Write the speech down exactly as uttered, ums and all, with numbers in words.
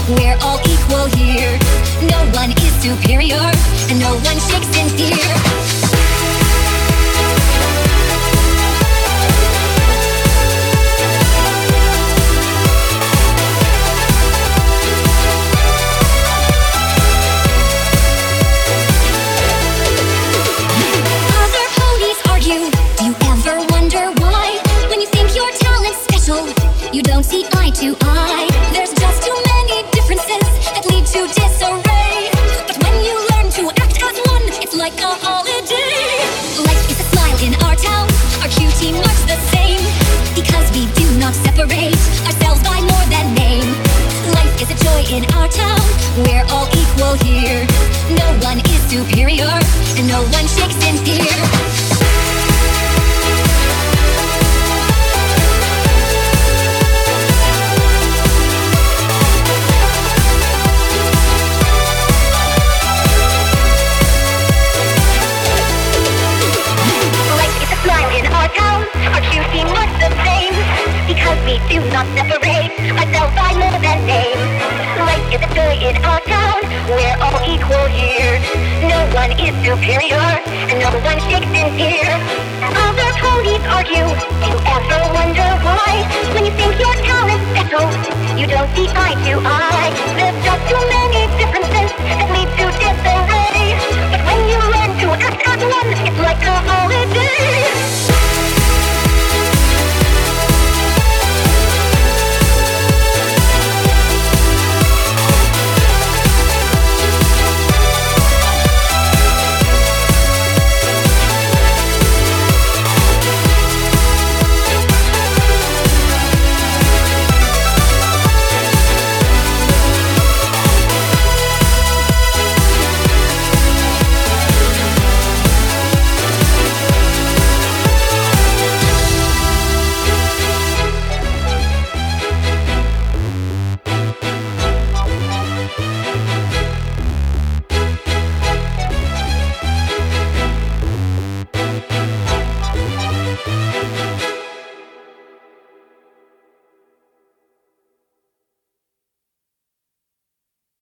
we're all equal here. No one is superior, and no one shakes in fear. You don't see eye to eye. There's just too many differences that lead to disarray. But when you learn to act as one, it's like a holiday. Life is a smile in our town. Our cutie marks the same, because we do not separate ourselves by more than name. Life is a joy in our town. We're all equal here. No one is superior, and no one shakes in fear. Because we do not separate ourselves by more than name. Life is a joy in our town. We're all equal here. No one is superior, and no one shakes in fear. Other ponies argue. Do you ever wonder why? When you think your talent's special, you don't see eye to eye. There's just too many differences that lead to disarray.